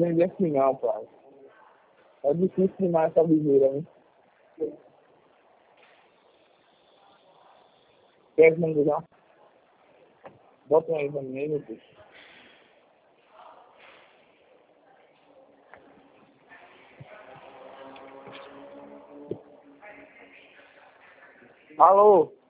aprender assim não, pai. É difícil demais essa viveira, né? Quer mandar? Bota aí também, meu filho. Alô?